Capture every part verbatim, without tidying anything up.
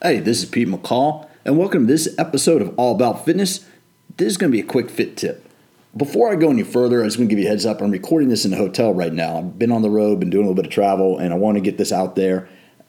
Hey, this is Pete McCall, and welcome to this episode of All About Fitness. This is going to be a quick fit tip. Before I go any further, I just want to give you a heads up. I'm recording this in a hotel right now. I've been on the road, been doing a little bit of travel, and I want to get this out there.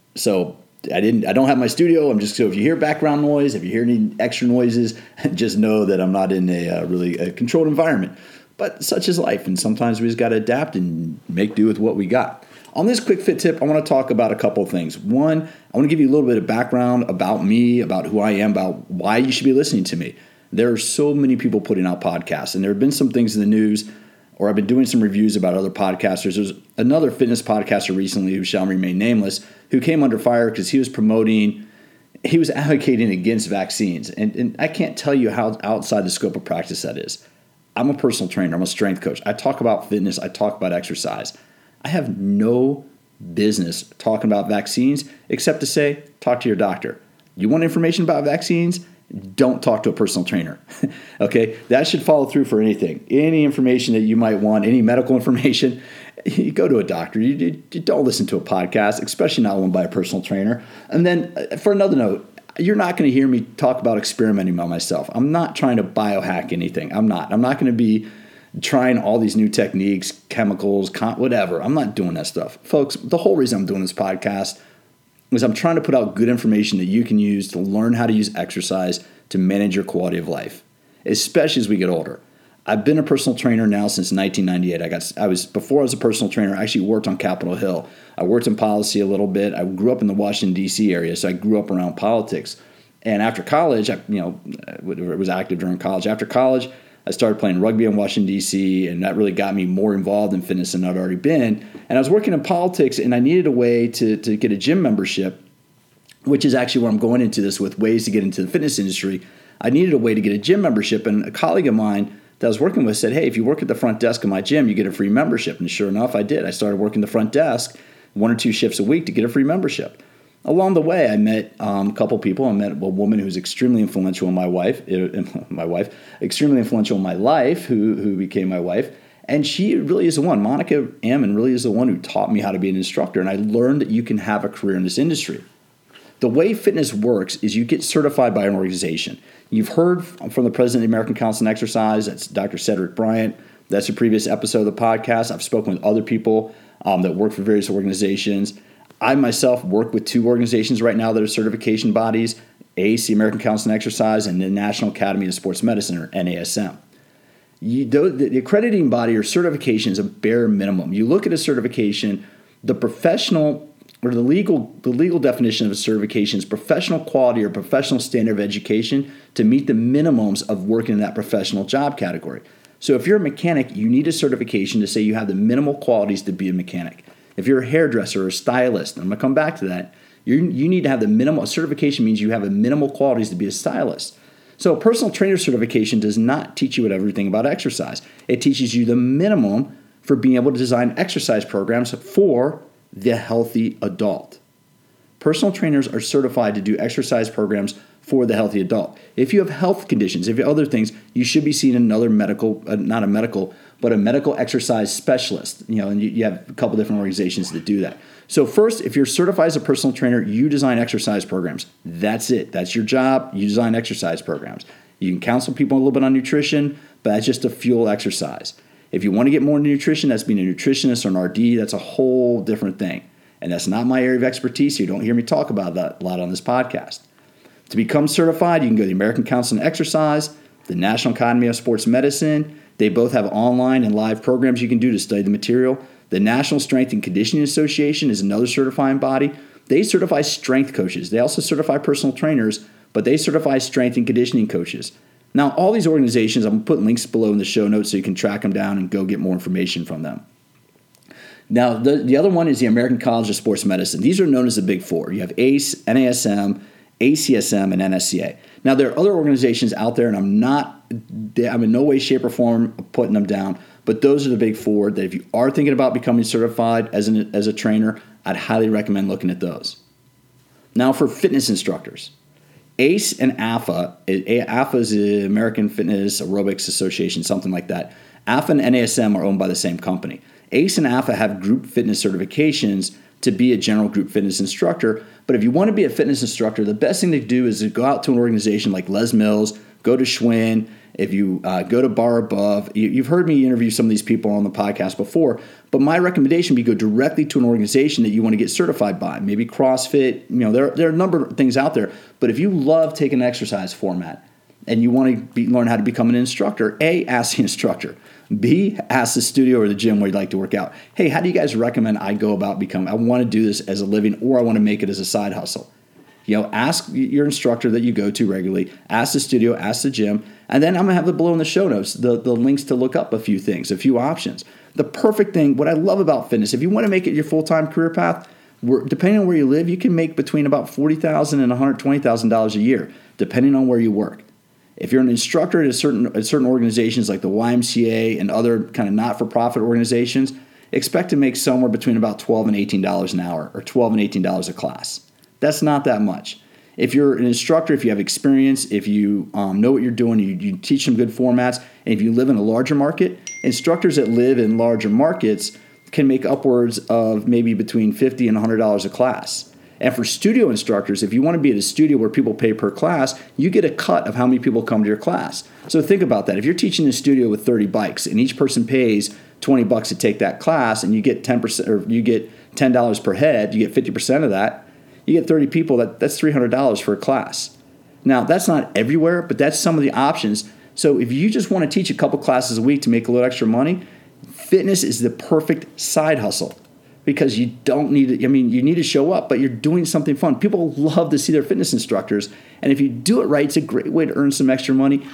So I didn't. I don't have my studio. I'm just so if you hear background noise, if you hear any extra noises, just know that I'm not in a uh, really a controlled environment. But such is life, and sometimes we just got to adapt and make do with what we got. On this quick fit tip, I want to talk about a couple of things. One, I want to give you a little bit of background about me, about who I am, about why you should be listening to me. There are so many people putting out podcasts, and there have been some things in the news, or I've been doing some reviews about other podcasters. There's another fitness podcaster recently who shall remain nameless, who came under fire because he was promoting, he was advocating against vaccines. And, and I can't tell you how outside the scope of practice that is. I'm a personal trainer. I'm a strength coach. I talk about fitness. I talk about exercise. I have no business talking about vaccines except to say, talk to your doctor. You want information about vaccines? Don't talk to a personal trainer. Okay? That should follow through for anything. Any information that you might want, any medical information, you go to a doctor. You, you, you don't listen to a podcast, especially not one by a personal trainer. And then for another note, you're not going to hear me talk about experimenting on myself. I'm not trying to biohack anything. I'm not. I'm not going to be trying all these new techniques, chemicals, con- whatever. I'm not doing that stuff. Folks, the whole reason I'm doing this podcast is I'm trying to put out good information that you can use to learn how to use exercise to manage your quality of life, especially as we get older. I've been a personal trainer now since nineteen ninety-eight. I got I was before I was a personal trainer, I actually worked on Capitol Hill. I worked in policy a little bit. I grew up in the Washington, D C area, so I grew up around politics. And after college, I you know, was active during college. After college, I started playing rugby in Washington, D C, and that really got me more involved in fitness than I'd already been. And I was working in politics, and I needed a way to, to get a gym membership, which is actually where I'm going into this with ways to get into the fitness industry. I needed a way to get a gym membership, and a colleague of mine that I was working with said, hey, if you work at the front desk of my gym, you get a free membership. And sure enough, I did. I started working the front desk one or two shifts a week to get a free membership. Along the way, I met um, a couple people. I met a woman who's extremely influential in my wife, uh, my wife, extremely influential in my life, who who became my wife. And she really is the one. Monica Ammon really is the one who taught me how to be an instructor. And I learned that you can have a career in this industry. The way fitness works is you get certified by an organization. You've heard from the president of the American Council on Exercise. That's Doctor Cedric Bryant. That's a previous episode of the podcast. I've spoken with other people um, that work for various organizations. I myself work with two organizations right now that are certification bodies, A C E, American Council on Exercise, and the National Academy of Sports Medicine, or N A S M. You, the accrediting body or certification is a bare minimum. You look at a certification, the professional or the legal the legal definition of a certification is professional quality or professional standard of education to meet the minimums of working in that professional job category. So if you're a mechanic, you need a certification to say you have the minimal qualities to be a mechanic. If you're a hairdresser or a stylist, and I'm going to come back to that, you you need to have the minimal certification means you have the minimal qualities to be a stylist. So a personal trainer certification does not teach you everything about exercise. It teaches you the minimum for being able to design exercise programs for the healthy adult. Personal trainers are certified to do exercise programs for the healthy adult. If you have health conditions, if you have other things, you should be seeing another medical, uh, not a medical, but a medical exercise specialist. You know, and you, you have a couple different organizations that do that. So first, if you're certified as a personal trainer, you design exercise programs. That's it. That's your job. You design exercise programs. You can counsel people a little bit on nutrition, but that's just to fuel exercise. If you want to get more into nutrition, that's being a nutritionist or an R D. That's a whole different thing. And that's not my area of expertise. You don't hear me talk about that a lot on this podcast. To become certified, you can go to the American Council on Exercise, the National Academy of Sports Medicine. They both have online and live programs you can do to study the material. The National Strength and Conditioning Association is another certifying body. They certify strength coaches. They also certify personal trainers, but they certify strength and conditioning coaches. Now, all these organizations, I'm going to put links below in the show notes so you can track them down and go get more information from them. Now, the, the other one is the American College of Sports Medicine. These are known as the Big Four. You have A C E, N A S M, A C S M, and N S C A. Now, there are other organizations out there, and I'm not, I'm in no way, shape, or form putting them down, but those are the Big Four that if you are thinking about becoming certified as, an, as a trainer, I'd highly recommend looking at those. Now, for fitness instructors, A C E and A F A, A F A is the American Fitness Aerobics Association, something like that. A F A and N A S M are owned by the same company. A C E and A F A have group fitness certifications to be a general group fitness instructor. But if you want to be a fitness instructor, the best thing to do is to go out to an organization like Les Mills, go to Schwinn. If you uh, go to Bar Above, you, you've heard me interview some of these people on the podcast before, but my recommendation would be go directly to an organization that you want to get certified by, maybe CrossFit. You know, there, there are a number of things out there, but if you love taking an exercise format and you want to be, learn how to become an instructor, A, ask the instructor. B, ask the studio or the gym where you'd like to work out. Hey, how do you guys recommend I go about becoming, I want to do this as a living or I want to make it as a side hustle? You know, ask your instructor that you go to regularly, ask the studio, ask the gym, and then I'm going to have it below in the show notes, the, the links to look up a few things, a few options. The perfect thing, what I love about fitness, if you want to make it your full-time career path, depending on where you live, you can make between about forty thousand dollars and one hundred twenty thousand dollars a year, depending on where you work. If you're an instructor at a certain at certain organizations like the Y M C A and other kind of not-for-profit organizations, expect to make somewhere between about twelve dollars and eighteen dollars an hour or twelve dollars and eighteen dollars a class. That's not that much. If you're an instructor, if you have experience, if you um, know what you're doing, you, you teach some good formats, and if you live in a larger market, instructors that live in larger markets can make upwards of maybe between fifty dollars and one hundred dollars a class. And for studio instructors, if you want to be at a studio where people pay per class, you get a cut of how many people come to your class. So think about that. If you're teaching a studio with thirty bikes and each person pays twenty bucks to take that class and you get ten percent or you get ten dollars per head, you get fifty percent of that. You get thirty people, that, that's three hundred dollars for a class. Now, that's not everywhere, but that's some of the options. So if you just want to teach a couple classes a week to make a little extra money, fitness is the perfect side hustle because you don't need it. I mean, you need to show up, but you're doing something fun. People love to see their fitness instructors. And if you do it right, it's a great way to earn some extra money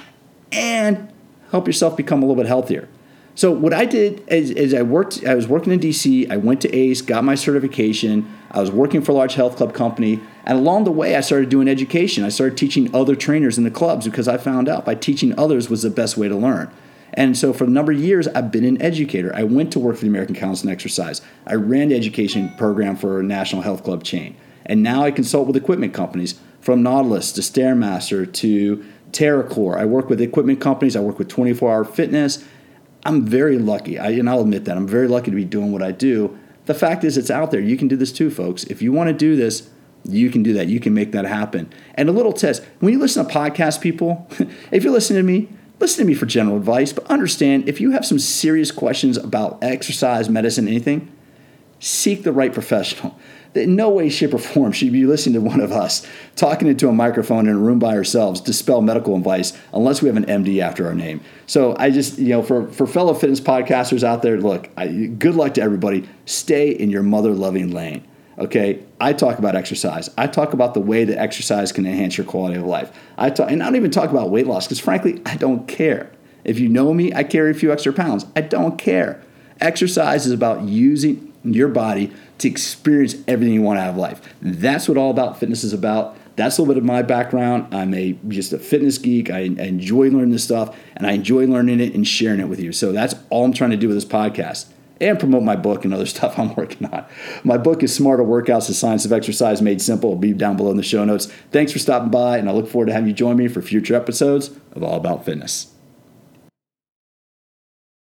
and help yourself become a little bit healthier. So what I did is, is I worked. I was working in D C. I went to A C E, got my certification. I was working for a large health club company, and along the way, I started doing education. I started teaching other trainers in the clubs because I found out by teaching others was the best way to learn. And so for a number of years, I've been an educator. I went to work for the American Council on Exercise. I ran the education program for a national health club chain, and now I consult with equipment companies from Nautilus to Stairmaster to TerraCore. I work with equipment companies. I work with twenty-four hour Fitness. I'm very lucky, I, and I'll admit that. I'm very lucky to be doing what I do. The fact is it's out there. You can do this too, folks. If you want to do this, you can do that. You can make that happen. And a little test. When you listen to podcast people, if you're listening to me, listen to me for general advice, but understand if you have some serious questions about exercise, medicine, anything, seek the right professional. In no way, shape, or form should you be listening to one of us talking into a microphone in a room by ourselves to spell medical advice unless we have an M D after our name. So I just, you know, for, for fellow fitness podcasters out there, look, I, good luck to everybody. Stay in your mother-loving lane, okay? I talk about exercise. I talk about the way that exercise can enhance your quality of life. I talk, and I don't even talk about weight loss because, frankly, I don't care. If you know me, I carry a few extra pounds. I don't care. Exercise is about using your body to experience everything you want out of life. That's what All About Fitness is about. That's a little bit of my background. I'm a just a fitness geek. I, I enjoy learning this stuff, and I enjoy learning it and sharing it with you. So that's all I'm trying to do with this podcast and promote my book and other stuff I'm working on. My book is Smarter Workouts, The Science of Exercise Made Simple. It'll be down below in the show notes. Thanks for stopping by, and I look forward to having you join me for future episodes of All About Fitness.